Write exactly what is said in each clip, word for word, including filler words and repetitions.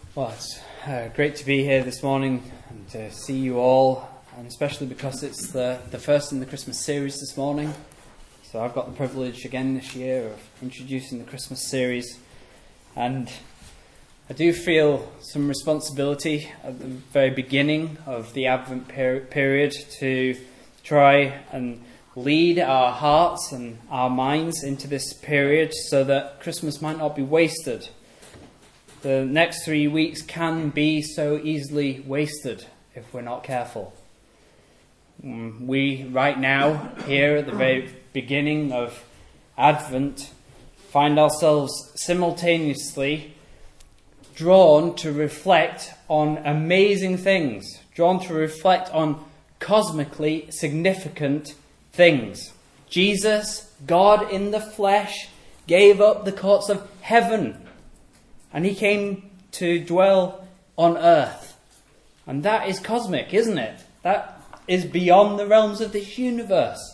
Well, it's uh, great to be here this morning and to see you all, and especially because it's the, the first in the Christmas series this morning. So I've got the privilege again this year of introducing the Christmas series, and I do feel some responsibility at the very beginning of the Advent per- period to try and lead our hearts and our minds into this period so that Christmas might not be wasted. The next three weeks can be so easily wasted if we're not careful. We, right now, here at the very beginning of Advent, find ourselves simultaneously drawn to reflect on amazing things, drawn to reflect on cosmically significant things. Jesus, God in the flesh, gave up the courts of heaven, and he came to dwell on earth. And that is cosmic, isn't it? That is beyond the realms of this universe.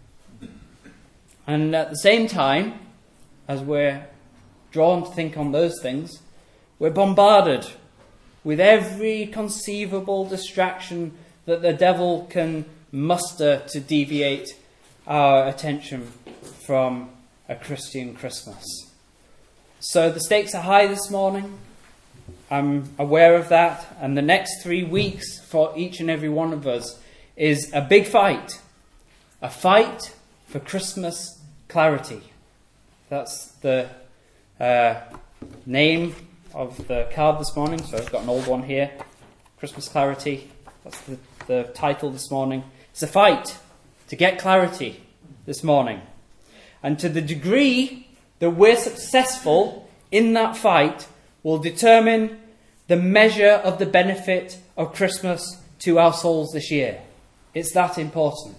And at the same time, as we're drawn to think on those things, we're bombarded with every conceivable distraction that the devil can muster to deviate our attention from a Christian Christmas. So the stakes are high this morning. I'm aware of that. And the next three weeks for each and every one of us is a big fight. A fight for Christmas clarity. That's the uh, name of the card this morning. So I've got an old one here. Christmas clarity. That's the, the title this morning. It's a fight to get clarity this morning. And to the degree that we're successful in that fight will determine the measure of the benefit of Christmas to our souls this year. It's that important.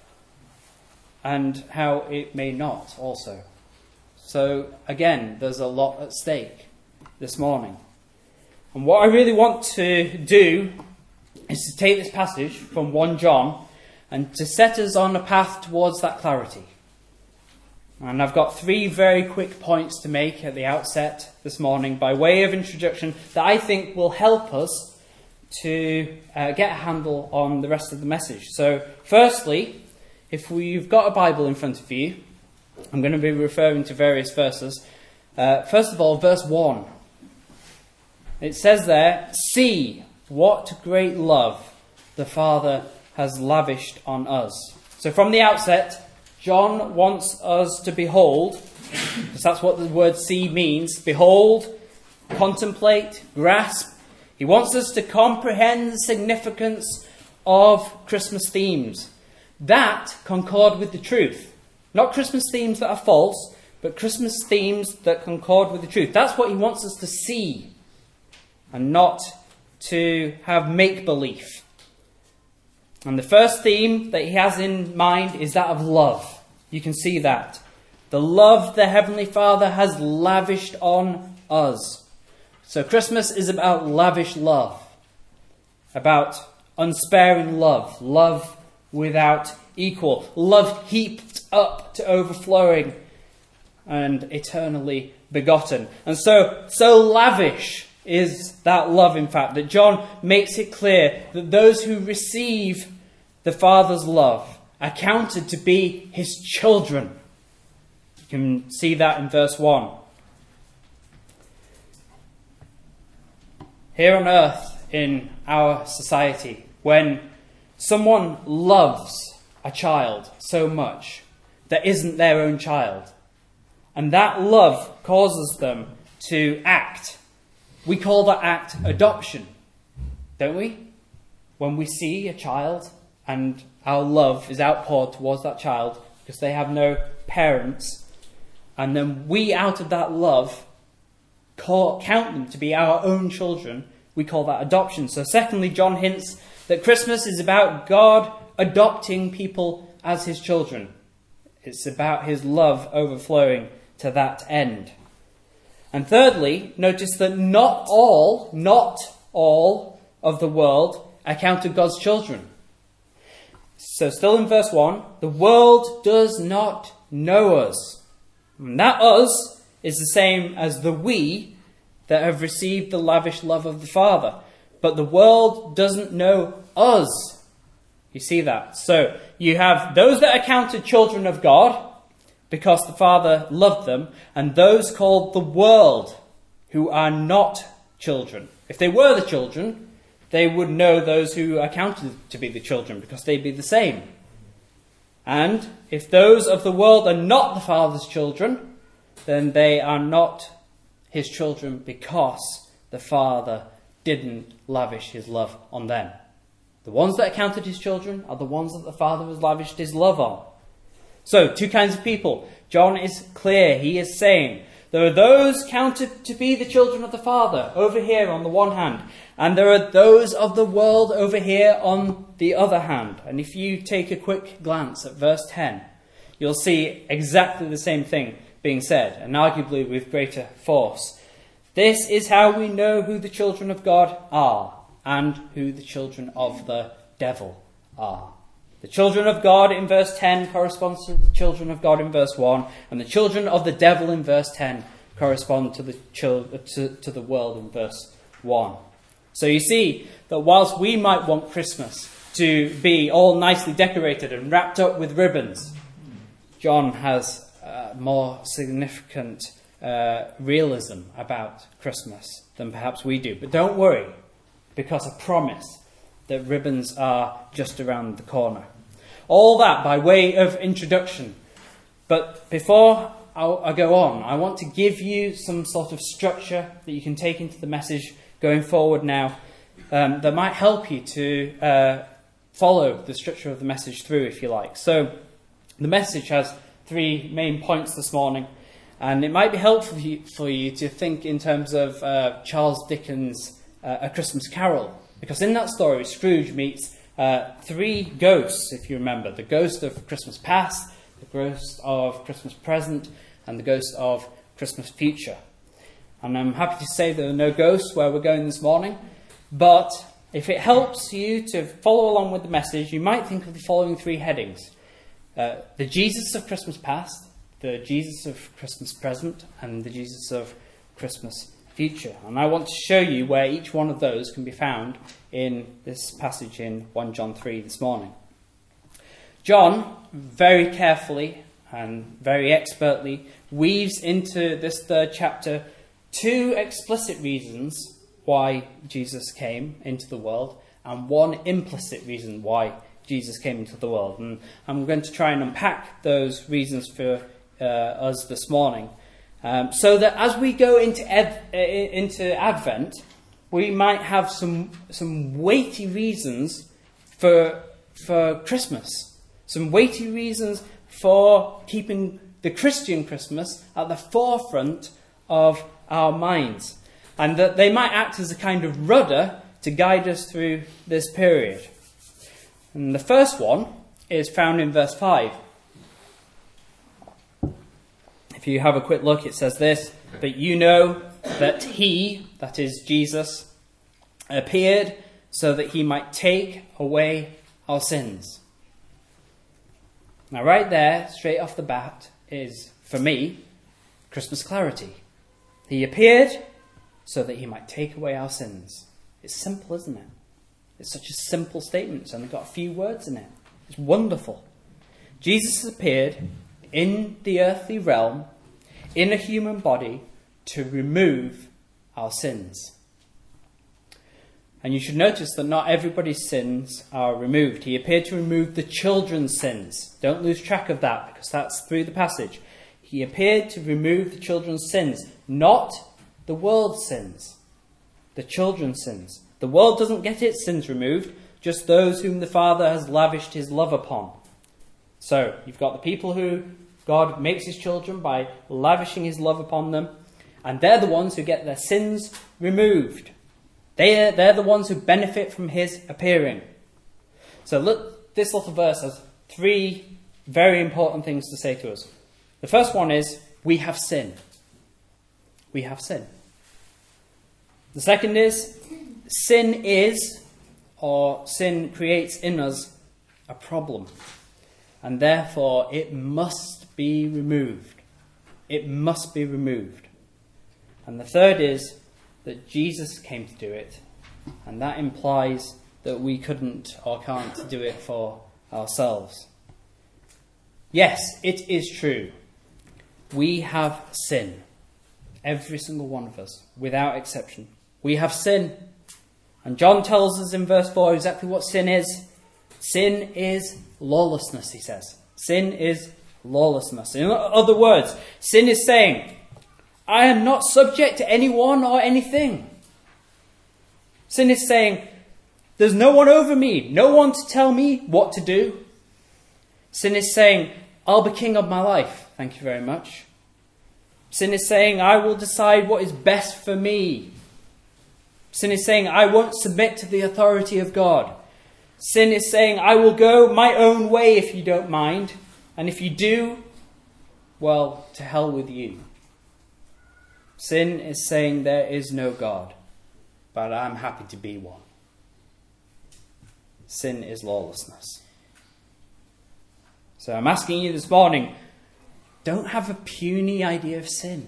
And how it may not also. So again, there's a lot at stake this morning. And what I really want to do is to take this passage from First John and to set us on a path towards that clarity. And I've got three very quick points to make at the outset this morning by way of introduction that I think will help us to uh, get a handle on the rest of the message. So firstly, if you've got a Bible in front of you, I'm going to be referring to various verses. Uh, first of all, verse one. It says there, "See what great love the Father has lavished on us." So from the outset, John wants us to behold, because that's what the word see means. Behold, contemplate, grasp. He wants us to comprehend the significance of Christmas themes that concord with the truth. Not Christmas themes that are false, but Christmas themes that concord with the truth. That's what he wants us to see, and not to have make-believe. And the first theme that he has in mind is that of love. You can see that. The love the Heavenly Father has lavished on us. So Christmas is about lavish love. About unsparing love. Love without equal. Love heaped up to overflowing and eternally begotten. And so, so lavish is that love, in fact, that John makes it clear that those who receive the Father's love are counted to be his children. You can see that in verse one. Here on earth, in our society, when someone loves a child so much that isn't their own child, and that love causes them to act, we call that act adoption, don't we? When we see a child and our love is outpoured towards that child because they have no parents, and then we, out of that love, call, count them to be our own children, we call that adoption. So secondly, John hints that Christmas is about God adopting people as his children. It's about his love overflowing to that end. And thirdly, notice that not all, not all of the world are counted God's children. So still in verse one, the world does not know us. And that us is the same as the we that have received the lavish love of the Father. But the world doesn't know us. You see that? So you have those that are counted children of God because the Father loved them, and those called the world who are not children. If they were the children, they would know those who are counted to be the children because they'd be the same. And if those of the world are not the Father's children, then they are not his children because the Father didn't lavish his love on them. The ones that are counted his children are the ones that the Father has lavished his love on. So, two kinds of people. John is clear. He is saying there are those counted to be the children of the Father over here on the one hand, and there are those of the world over here on the other hand. And if you take a quick glance at verse ten, you'll see exactly the same thing being said, and arguably with greater force. This is how we know who the children of God are and who the children of the devil are. The children of God in verse ten corresponds to the children of God in verse one, and the children of the devil in verse ten correspond to the chil- to, to the world in verse one. So you see that whilst we might want Christmas to be all nicely decorated and wrapped up with ribbons, John has uh, more significant uh, realism about Christmas than perhaps we do. But don't worry, because I promise that ribbons are just around the corner. All that by way of introduction. But before I go on, I want to give you some sort of structure that you can take into the message going forward now um, that might help you to uh, follow the structure of the message through, if you like. So the message has three main points this morning, and it might be helpful for you, for you to think in terms of uh, Charles Dickens' uh, A Christmas Carol. Because in that story, Scrooge meets uh, three ghosts, if you remember. The ghost of Christmas past, the ghost of Christmas present, and the ghost of Christmas future. And I'm happy to say there are no ghosts where we're going this morning. But if it helps you to follow along with the message, you might think of the following three headings. Uh, the Jesus of Christmas past, the Jesus of Christmas present, and the Jesus of Christmas future. And I want to show you where each one of those can be found in this passage in First John three this morning. John very carefully and very expertly weaves into this third chapter two explicit reasons why Jesus came into the world and one implicit reason why Jesus came into the world. And I'm going to try and unpack those reasons for uh, us this morning. Um, so that as we go into ev- into Advent, we might have some some weighty reasons for for Christmas, some weighty reasons for keeping the Christian Christmas at the forefront of our minds, and that they might act as a kind of rudder to guide us through this period. And the first one is found in verse five. If you have a quick look, it says this: "But you know that he," that is Jesus, "appeared so that he might take away our sins." Now right there, straight off the bat, is, for me, Christmas clarity. He appeared so that he might take away our sins. It's simple, isn't it? It's such a simple statement. It's only got a few words in it. It's wonderful. Jesus appeared in the earthly realm, in a human body, to remove our sins. And you should notice that not everybody's sins are removed. He appeared to remove the children's sins. Don't lose track of that, because that's through the passage. He appeared to remove the children's sins, not the world's sins. The children's sins. The world doesn't get its sins removed, just those whom the Father has lavished his love upon. So, you've got the people who God makes his children by lavishing his love upon them, and they're the ones who get their sins removed. They're, they're the ones who benefit from his appearing. So look, this little verse has three very important things to say to us. The first one is, we have sin. We have sin. The second is, sin is, or sin creates in us, a problem. And therefore, it must be removed. It must be removed. And the third is, that Jesus came to do it, and that implies that we couldn't or can't do it for ourselves. Yes, it is true. We have sin. Every single one of us, without exception. We have sin. And John tells us in verse four exactly what sin is. Sin is lawlessness, he says. Sin is lawlessness. In other words, sin is saying, I am not subject to anyone or anything. Sin is saying, there's no one over me, no one to tell me what to do. Sin is saying, I'll be king of my life, thank you very much. Sin is saying, I will decide what is best for me. Sin is saying, I won't submit to the authority of God. Sin is saying, I will go my own way if you don't mind. And if you do, well, to hell with you. Sin is saying there is no God, but I'm happy to be one. Sin is lawlessness. So I'm asking you this morning, don't have a puny idea of sin.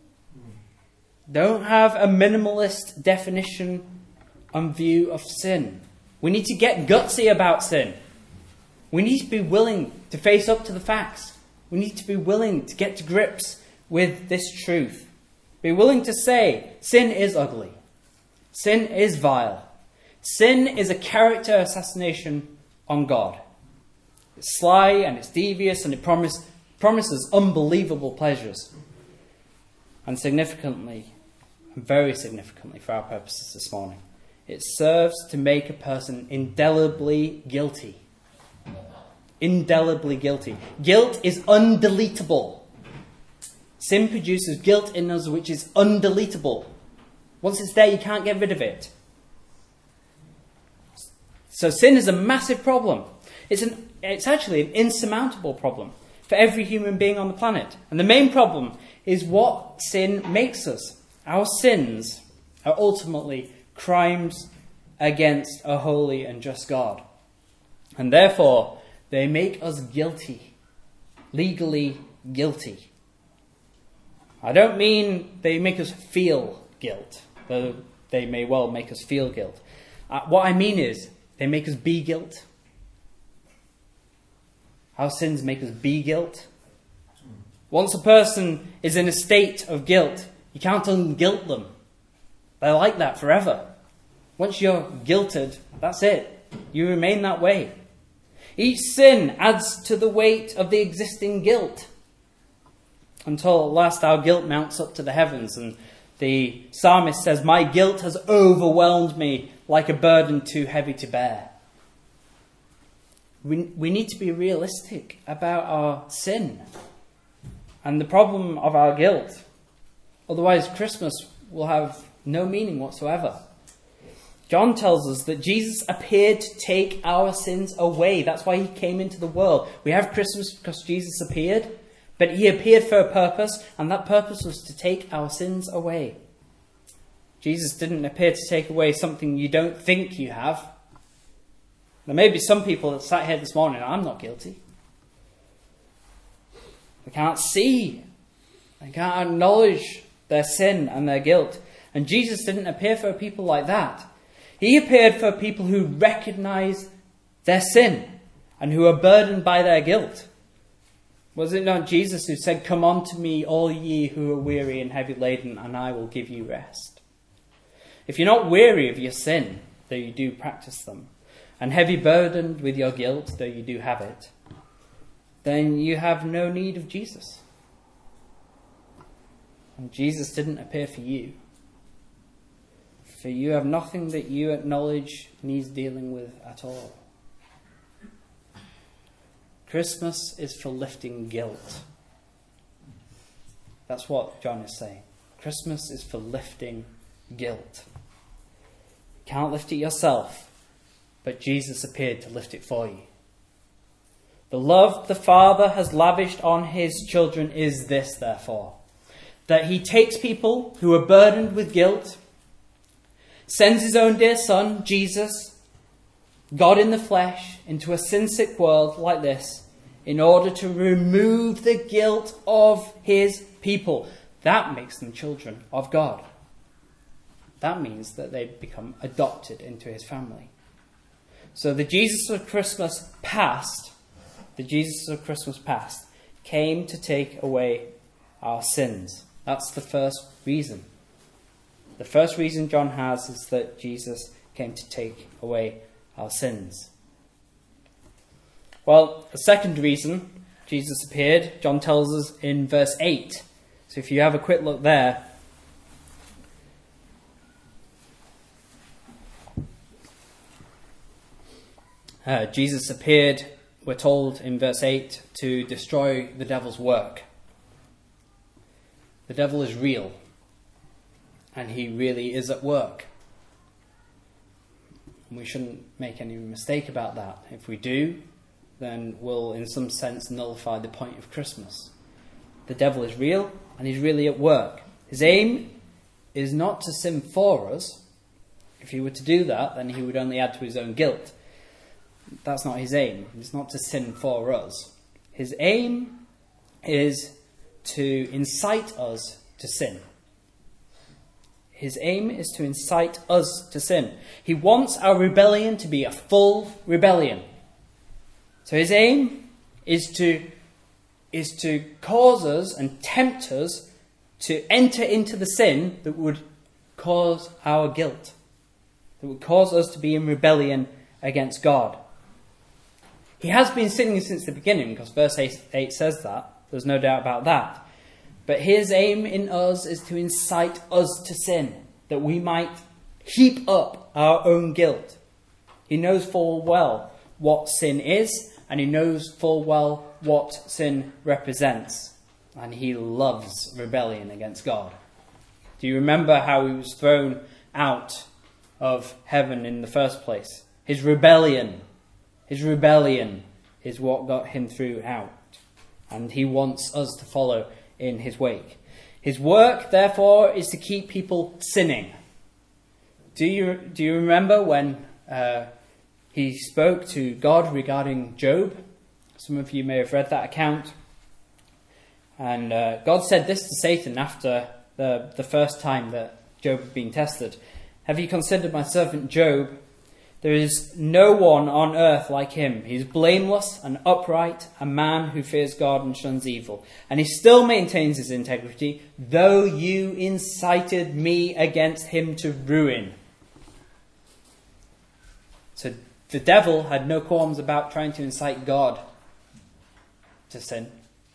Don't have a minimalist definition and view of sin. We need to get gutsy about sin. We need to be willing to face up to the facts. We need to be willing to get to grips with this truth. Be willing to say, sin is ugly. Sin is vile. Sin is a character assassination on God. It's sly and it's devious and it promise, promises unbelievable pleasures. And significantly, and very significantly for our purposes this morning, it serves to make a person indelibly guilty. Indelibly guilty. Guilt is undeletable. Sin produces guilt in us which is undeletable. Once it's there, you can't get rid of it. So sin is a massive problem. It's an it's actually an insurmountable problem for every human being on the planet. And the main problem is what sin makes us. Our sins are ultimately crimes against a holy and just God. And therefore, they make us guilty. Legally guilty. I don't mean they make us feel guilt, though they may well make us feel guilt. Uh, what I mean is, they make us be guilt. Our sins make us be guilt. Once a person is in a state of guilt, you can't unguilt them. They're like that forever. Once you're guilted, that's it. You remain that way. Each sin adds to the weight of the existing guilt. Until at last our guilt mounts up to the heavens and the psalmist says, my guilt has overwhelmed me like a burden too heavy to bear. We, we need to be realistic about our sin and the problem of our guilt. Otherwise, Christmas will have no meaning whatsoever. John tells us that Jesus appeared to take our sins away. That's why he came into the world. We have Christmas because Jesus appeared, but he appeared for a purpose, and that purpose was to take our sins away. Jesus didn't appear to take away something you don't think you have. There may be some people that sat here this morning, I'm not guilty. They can't see. They can't acknowledge their sin and their guilt. And Jesus didn't appear for people like that. He appeared for people who recognize their sin and who are burdened by their guilt. Was it not Jesus who said, come unto me, all ye who are weary and heavy laden, and I will give you rest? If you're not weary of your sin, though you do practice them, and heavy burdened with your guilt, though you do have it, then you have no need of Jesus. And Jesus didn't appear for you. For you have nothing that you acknowledge needs dealing with at all. Christmas is for lifting guilt. That's what John is saying. Christmas is for lifting guilt. You can't lift it yourself, but Jesus appeared to lift it for you. The love the Father has lavished on his children is this, therefore, that he takes people who are burdened with guilt, sends his own dear Son, Jesus, God in the flesh, into a sin-sick world like this, in order to remove the guilt of his people. That makes them children of God. that means that they become adopted into his family. So the Jesus of Christmas past, the Jesus of Christmas past, came to take away our sins. That's the first reason. The first reason John has is that Jesus came to take away our sins. Well, the second reason Jesus appeared, John tells us in verse eight. So if you have a quick look there. Uh, Jesus appeared, we're told in verse eight, to destroy the devil's work. The devil is real, and he really is at work. We shouldn't make any mistake about that. If we do, then we'll in some sense nullify the point of Christmas. The devil is real, and he's really at work. His aim is not to sin for us. If he were to do that, then he would only add to his own guilt. That's not his aim. It's not to sin for us. His aim is to incite us to sin. His aim is to incite us to sin. He wants our rebellion to be a full rebellion. So his aim is to, is to cause us and tempt us to enter into the sin that would cause our guilt, that would cause us to be in rebellion against God. He has been sinning since the beginning, because verse eight says that. There's no doubt about that. But his aim in us is to incite us to sin, that we might heap up our own guilt. He knows full well what sin is, and he knows full well what sin represents. And he loves rebellion against God. Do you remember how he was thrown out of heaven in the first place? His rebellion. His rebellion is what got him thrown out. And he wants us to follow in his wake. His work, therefore, is to keep people sinning. Do you, do you remember when uh, he spoke to God regarding Job? Some of you may have read that account. And uh, God said this to Satan after the, the first time that Job had been tested. Have you considered my servant Job? There is no one on earth like him. He is blameless and upright, a man who fears God and shuns evil. And he still maintains his integrity, though you incited me against him to ruin. So the devil had no qualms about trying to incite God to sin.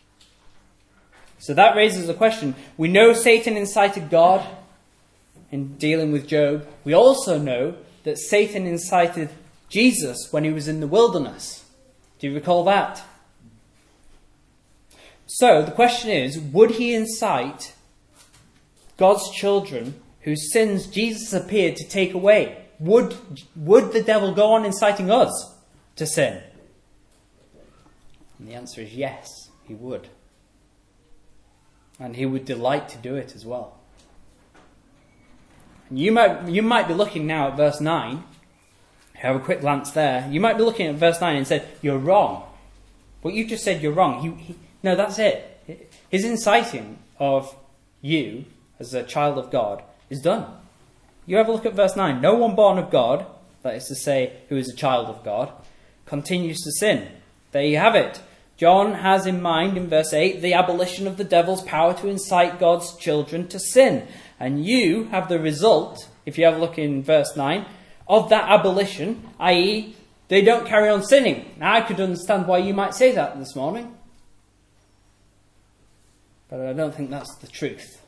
So that raises a question. We know Satan incited God in dealing with Job. We also know that Satan incited Jesus when he was in the wilderness. Do you recall that? So the question is, would he incite God's children whose sins Jesus appeared to take away? Would, would the devil go on inciting us to sin? And the answer is yes, he would. And he would delight to do it as well. You might you might be looking now at verse nine. Have a quick glance there. You might be looking at verse nine and said, you're wrong. What you just said, you're wrong. He, he, no, that's it. His inciting of you as a child of God is done. You have a look at verse nine. No one born of God, that is to say, who is a child of God, continues to sin. There you have it. John has in mind in verse eight the abolition of the devil's power to incite God's children to sin. And you have the result, if you have a look in verse nine, of that abolition, that is, they don't carry on sinning. Now, I could understand why you might say that this morning. But I don't think that's the truth.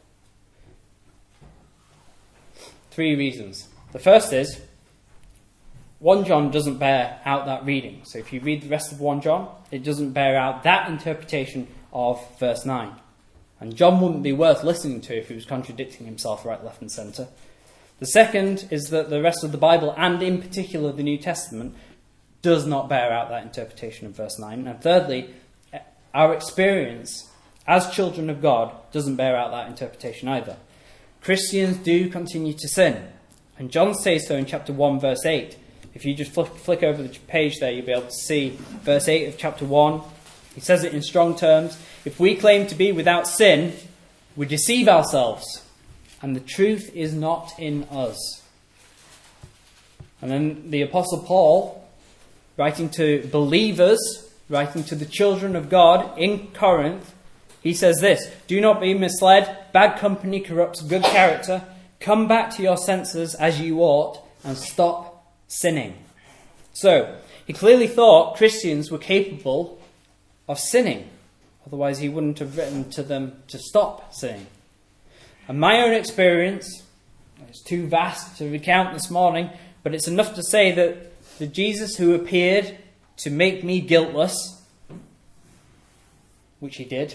Three reasons. The first is, First John doesn't bear out that reading. So if you read the rest of First John, it doesn't bear out that interpretation of verse nine. And John wouldn't be worth listening to if he was contradicting himself right, left and centre. The second is that the rest of the Bible, and in particular the New Testament, does not bear out that interpretation of verse nine. And thirdly, our experience as children of God doesn't bear out that interpretation either. Christians do continue to sin. And John says so in chapter one, verse eight. If you just flick, flick over the page there, you'll be able to see verse eight of chapter one. He says it in strong terms. If we claim to be without sin, we deceive ourselves, and the truth is not in us. And then the Apostle Paul, writing to believers, writing to the children of God in Corinth, he says this: "Do not be misled. Bad company corrupts good character. Come back to your senses as you ought and stop sinning." So, he clearly thought Christians were capable of sinning. Otherwise, he wouldn't have written to them to stop sinning. And my own experience, it's too vast to recount this morning, but it's enough to say that the Jesus who appeared to make me guiltless, which he did,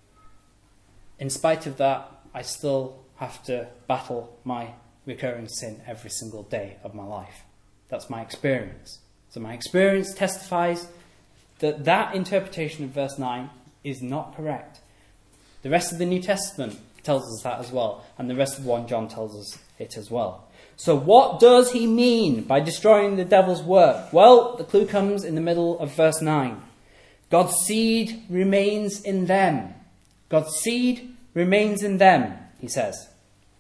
in spite of that, I still have to battle my recurring sin every single day of my life. That's my experience. So my experience testifies that that interpretation of verse nine is not correct. The rest of the New Testament tells us that as well, and the rest of First John tells us it as well. So what does he mean by destroying the devil's work? Well, the clue comes in the middle of verse nine. God's seed remains in them. God's seed remains in them, he says.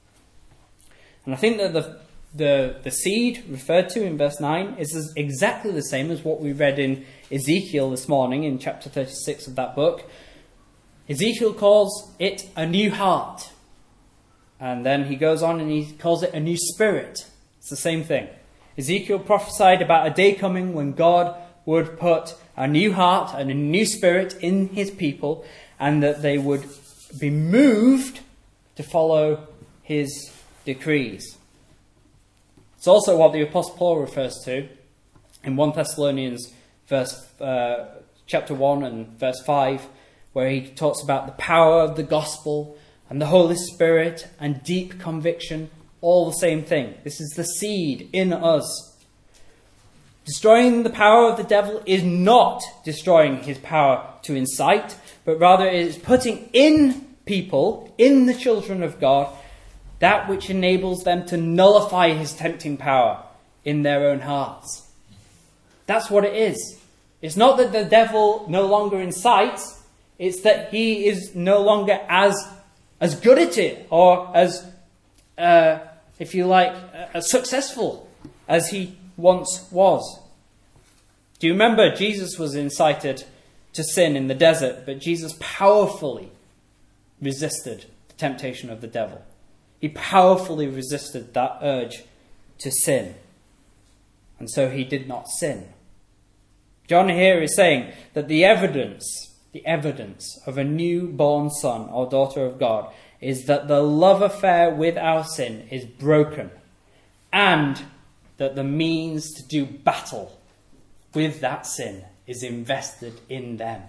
And I think that the, the, the seed referred to in verse nine is exactly the same as what we read in Ezekiel this morning in chapter thirty-six of that book. Ezekiel calls it a new heart. And then he goes on and he calls it a new spirit. It's the same thing. Ezekiel prophesied about a day coming when God would put a new heart and a new spirit in his people, and that they would be moved to follow his decrees. It's also what the Apostle Paul refers to in First Thessalonians verse, uh, chapter one and verse five, where he talks about the power of the gospel and the Holy Spirit and deep conviction, all the same thing. This is the seed in us. Destroying the power of the devil is not destroying his power to incite, but rather it is putting in people, in the children of God, that which enables them to nullify his tempting power in their own hearts. That's what it is. It's not that the devil no longer incites, it's that he is no longer as as good at it, or as, uh, if you like, uh, as successful as he once was. Do you remember Jesus was incited to sin in the desert, but Jesus powerfully resisted the temptation of the devil. He powerfully resisted that urge to sin. And so he did not sin. John here is saying that the evidence, the evidence of a newborn son or daughter of God is that the love affair with our sin is broken, and that the means to do battle with that sin is invested in them.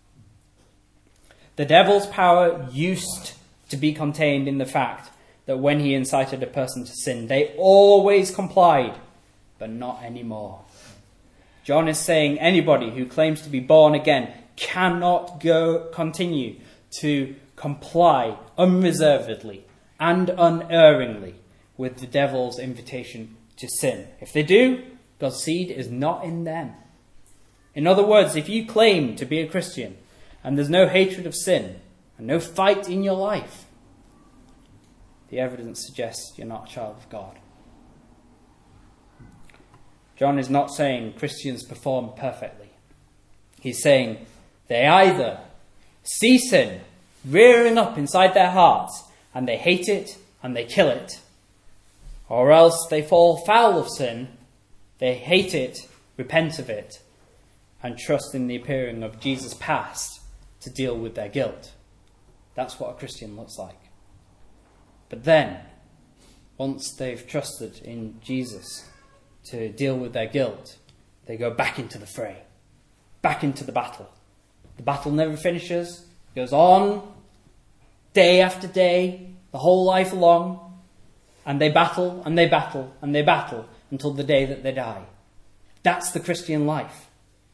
The devil's power used to be contained in the fact that when he incited a person to sin, they always complied, but not anymore. John is saying anybody who claims to be born again cannot go continue to comply unreservedly and unerringly with the devil's invitation to sin. If they do, God's seed is not in them. In other words, if you claim to be a Christian and there's no hatred of sin and no fight in your life, the evidence suggests you're not a child of God. John is not saying Christians perform perfectly. He's saying they either see sin rearing up inside their hearts and they hate it and they kill it, or else they fall foul of sin, they hate it, repent of it, and trust in the appearing of Jesus past to deal with their guilt. That's what a Christian looks like. But then, once they've trusted in Jesus to deal with their guilt, they go back into the fray, back into the battle. The battle never finishes, goes on day after day, the whole life long, and they battle and they battle and they battle until the day that they die. That's the Christian life.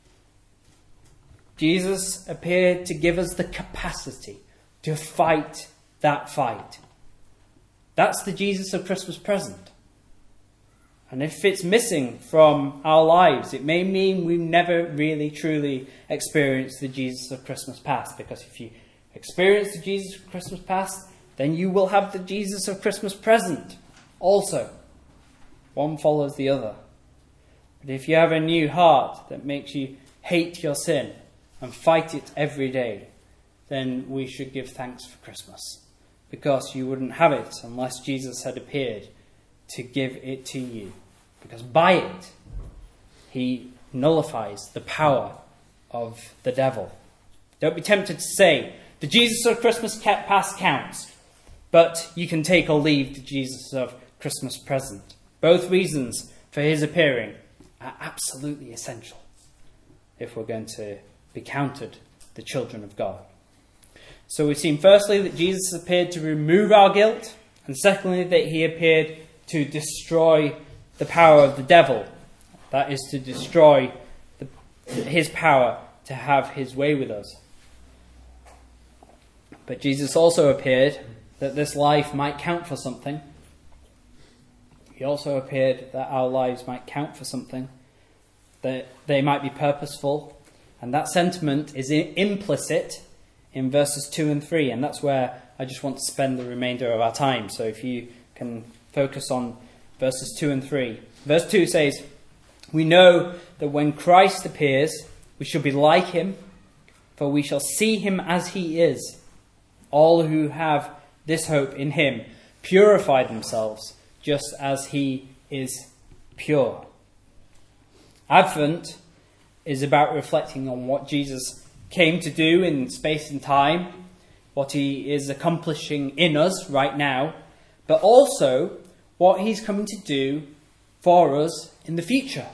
Jesus appeared to give us the capacity to fight that fight. That's the Jesus of Christmas present. And if it's missing from our lives, it may mean we've never really truly experienced the Jesus of Christmas past. Because if you experience the Jesus of Christmas past then you will have the Jesus of Christmas present also. One follows the other. But if you have a new heart that makes you hate your sin and fight it every day, then we should give thanks for Christmas. Because you wouldn't have it unless Jesus had appeared to give it to you. Because by it, he nullifies the power of the devil. Don't be tempted to say, the Jesus of Christmas past counts, but you can take or leave the Jesus of Christmas present. Both reasons for his appearing are absolutely essential if we're going to be counted the children of God. So we've seen firstly that Jesus appeared to remove our guilt, and secondly that he appeared to destroy the power of the devil. That is to destroy the, his power to have his way with us. But Jesus also appeared that this life might count for something. He also appeared that our lives might count for something, that they might be purposeful, and that sentiment is implicit in verses two and three, and that's where I just want to spend the remainder of our time. So if you can focus on verses two and three. Verse two says, "We know that when Christ appears, we shall be like him, for we shall see him as he is. All who have this hope in him purify themselves, just as he is pure." Advent is about reflecting on what Jesus came to do in space and time, what he is accomplishing in us right now, but also what he's coming to do for us in the future.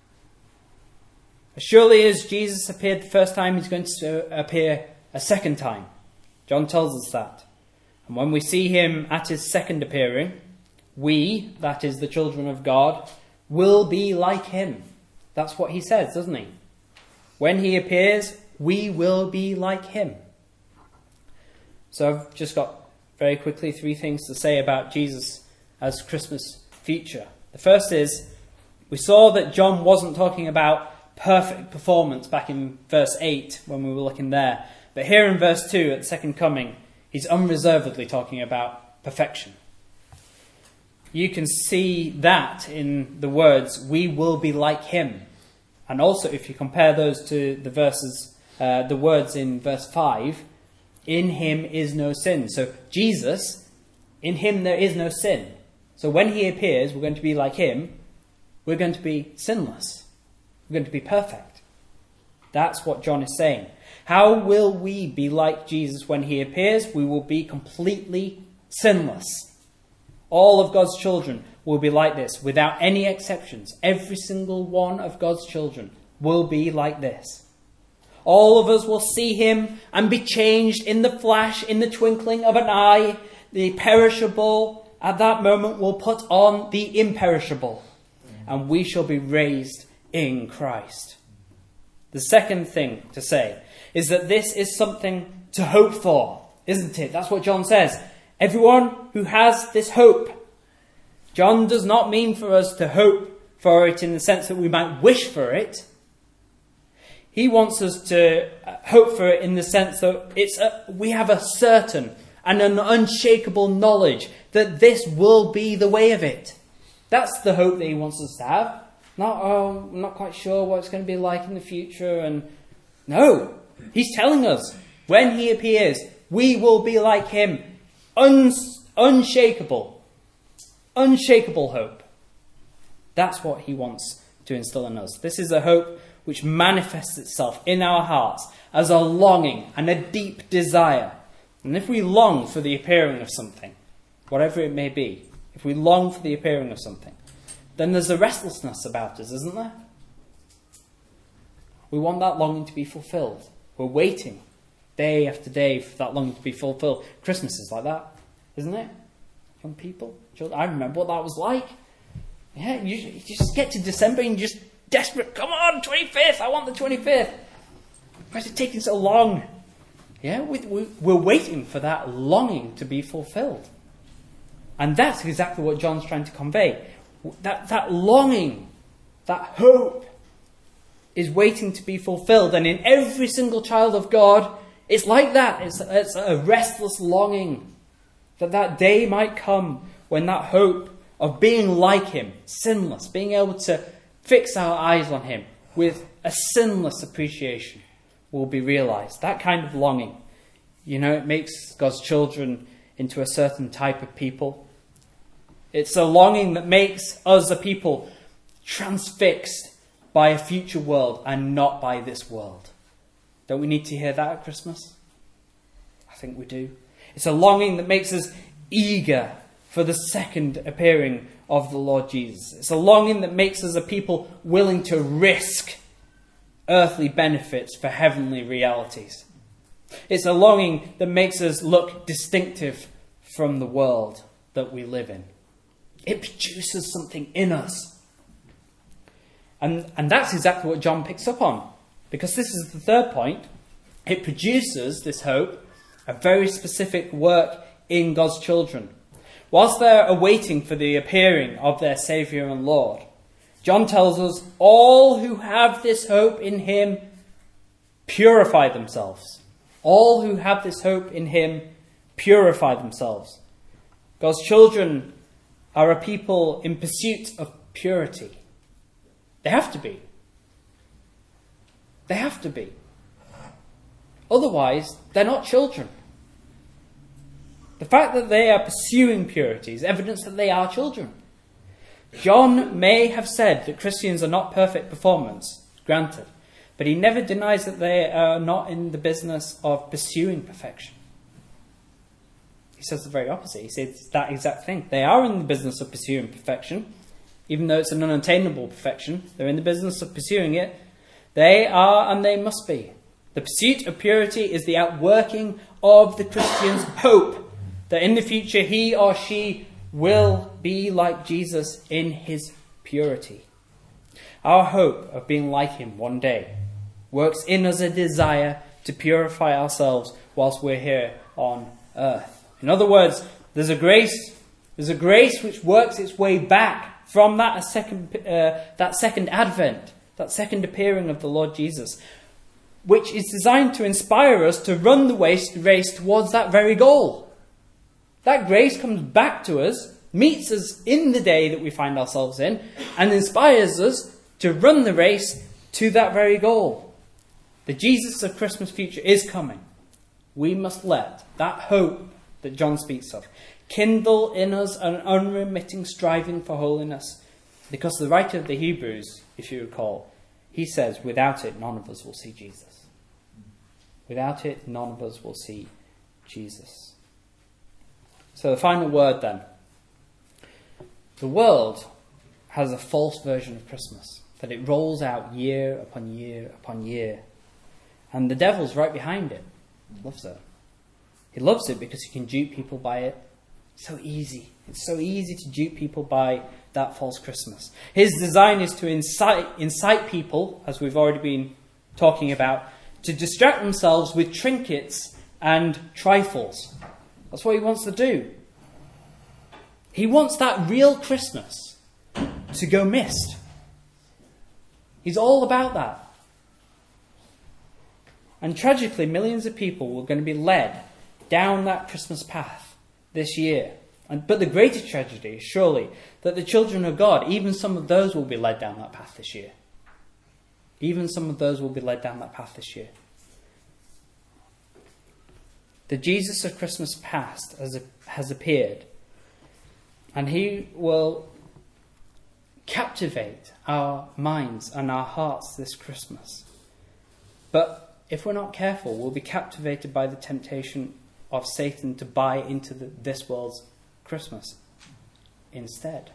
As surely as Jesus appeared the first time, he's going to appear a second time. John tells us that. And when we see him at his second appearing, we, that is the children of God, will be like him. That's what he says, doesn't he? When he appears, we will be like him. So I've just got very quickly three things to say about Jesus as Christmas future. The first is, we saw that John wasn't talking about perfect performance back in verse eight when we were looking there. But here in verse two, at the second coming, he's unreservedly talking about perfection. You can see that in the words, "we will be like him." And also, if you compare those to the verses, uh, the words in verse five, "in him is no sin." So Jesus, in him there is no sin. So when he appears, we're going to be like him. We're going to be sinless. We're going to be perfect. That's what John is saying. How will we be like Jesus when he appears? We will be completely sinless. All of God's children will be like this, without any exceptions. Every single one of God's children will be like this. All of us will see him and be changed in the flash, in the twinkling of an eye. The perishable, at that moment, will put on the imperishable. And we shall be raised in Christ. The second thing to say is that this is something to hope for, isn't it? That's what John says. Everyone who has this hope. John does not mean for us to hope for it in the sense that we might wish for it. He wants us to hope for it in the sense that it's a, we have a certain and an unshakable knowledge that this will be the way of it. That's the hope that he wants us to have. Not, oh, I'm not quite sure what it's going to be like in the future. And no, he's telling us when he appears, we will be like him. Uns- unshakable. Unshakable hope. That's what he wants to instill in us. This is a hope which manifests itself in our hearts as a longing and a deep desire. And if we long for the appearing of something, whatever it may be, if we long for the appearing of something, then there's a restlessness about us, isn't there? We want that longing to be fulfilled. We're waiting day after day for that longing to be fulfilled. Christmas is like that, isn't it? Young people, children. I remember what that was like. Yeah, you, you just get to December and you're just desperate. Come on, twenty-fifth, I want the twenty-fifth. Why is it taking so long? Yeah, we, we, we're waiting for that longing to be fulfilled. And that's exactly what John's trying to convey. That, that longing, that hope is waiting to be fulfilled. And in every single child of God, it's like that. It's, it's a restless longing That that day might come when that hope of being like him, sinless, being able to fix our eyes on him with a sinless appreciation will be realized. That kind of longing, you know, it makes God's children into a certain type of people. It's a longing that makes us a people transfixed by a future world and not by this world. Don't we need to hear that at Christmas? I think we do. It's a longing that makes us eager for the second appearing of the Lord Jesus. It's a longing that makes us a people willing to risk earthly benefits for heavenly realities. It's a longing that makes us look distinctive from the world that we live in. It produces something in us. And, and that's exactly what John picks up on. Because this is the third point. It produces, this hope, a very specific work in God's children. Whilst they're awaiting for the appearing of their Saviour and Lord, John tells us all who have this hope in him purify themselves. All who have this hope in him purify themselves. God's children are a people in pursuit of purity. They have to be. They have to be. Otherwise, they're not children. The fact that they are pursuing purity is evidence that they are children. John may have said that Christians are not perfect performers, granted, but he never denies that they are not in the business of pursuing perfection. He says the very opposite. He says that exact thing. They are in the business of pursuing perfection, even though it's an unattainable perfection. They're in the business of pursuing it. They are and they must be. The pursuit of purity is the outworking of the Christian's hope that in the future he or she will be like Jesus in his purity. Our hope of being like him one day works in us a desire to purify ourselves whilst we're here on earth. In other words, there's a grace, there's a grace which works its way back from that second, uh, that second advent, that second appearing of the Lord Jesus, which is designed to inspire us to run the race towards that very goal. That grace comes back to us, meets us in the day that we find ourselves in, and inspires us to run the race to that very goal. The Jesus of Christmas future is coming. We must let that hope that John speaks of kindle in us an unremitting striving for holiness. Because the writer of the Hebrews, if you recall, he says, without it, none of us will see Jesus. Without it, none of us will see Jesus. So the final word then. The world has a false version of Christmas, that it rolls out year upon year upon year. And the devil's right behind it. He loves it. He loves it because he can dupe people by it. It's so easy. It's so easy to dupe people by that false Christmas. His design is to incite, incite people, as we've already been talking about, to distract themselves with trinkets and trifles. That's what he wants to do. He wants that real Christmas to go missed. He's all about that. And tragically, millions of people were going to be led down that Christmas path this year. And, but the greater tragedy is surely that the children of God, even some of those will be led down that path this year. Even some of those will be led down that path this year. The Jesus of Christmas past has, has appeared, and he will captivate our minds and our hearts this Christmas. But if we're not careful, we'll be captivated by the temptation of Satan to buy into the, this world's Christmas instead.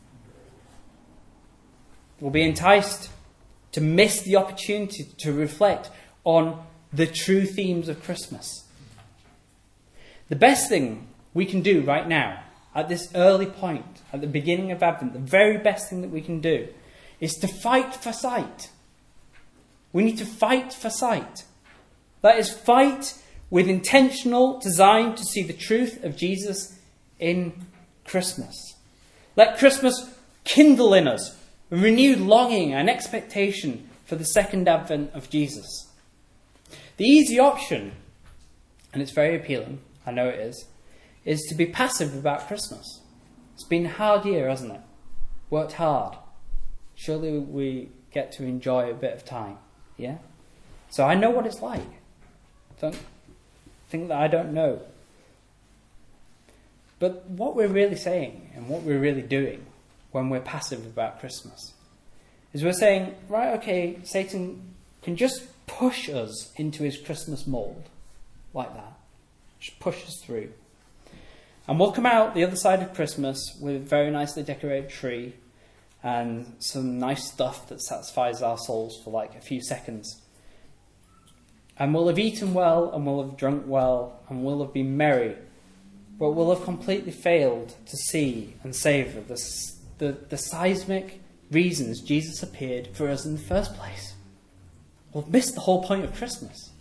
We'll be enticed to miss the opportunity to reflect on the true themes of Christmas. The best thing we can do right now, at this early point, at the beginning of Advent, the very best thing that we can do is to fight for sight. We need to fight for sight. That is, fight with intentional design to see the truth of Jesus in Christmas. Let Christmas kindle in us a renewed longing and expectation for the second advent of Jesus. The easy option, and it's very appealing, I know it is, is to be passive about Christmas. It's been a hard year, hasn't it? Worked hard. Surely we get to enjoy a bit of time, yeah? So I know what it's like. Don't think that I don't know. But what we're really saying and what we're really doing when we're passive about Christmas is we're saying, right, okay, Satan can just push us into his Christmas mould like that. Just push us through. And we'll come out the other side of Christmas with a very nicely decorated tree and some nice stuff that satisfies our souls for like a few seconds. And we'll have eaten well and we'll have drunk well and we'll have been merry. But we'll have completely failed to see and savour the, the, the seismic reasons Jesus appeared for us in the first place. We'll have missed the whole point of Christmas.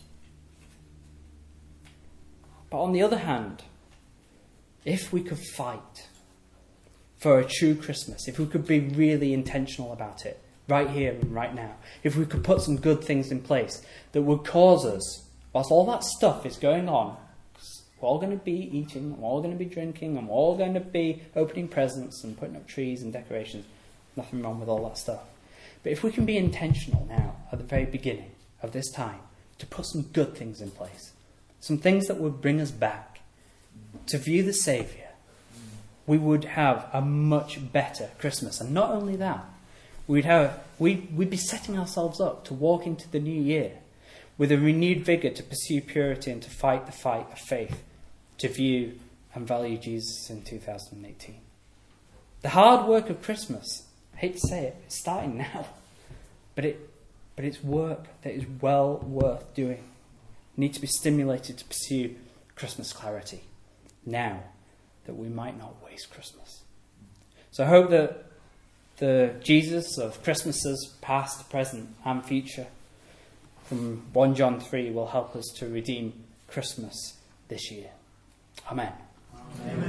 But on the other hand, if we could fight for a true Christmas, if we could be really intentional about it, right here and right now, if we could put some good things in place that would cause us, whilst all that stuff is going on, we're all going to be eating, we're all going to be drinking, and we're all going to be opening presents and putting up trees and decorations. Nothing wrong with all that stuff. But if we can be intentional now, at the very beginning of this time, to put some good things in place, some things that would bring us back to view the Saviour, we would have a much better Christmas. And not only that, we'd have we'd, we'd be setting ourselves up to walk into the new year with a renewed vigour to pursue purity and to fight the fight of faith, to view and value Jesus in two thousand eighteen. The hard work of Christmas, I hate to say it, it's starting now. But it but it's work that is well worth doing. We need to be stimulated to pursue Christmas clarity now, that we might not waste Christmas. So I hope that the Jesus of Christmases past, present and future from First John three will help us to redeem Christmas this year. Amen. Amen.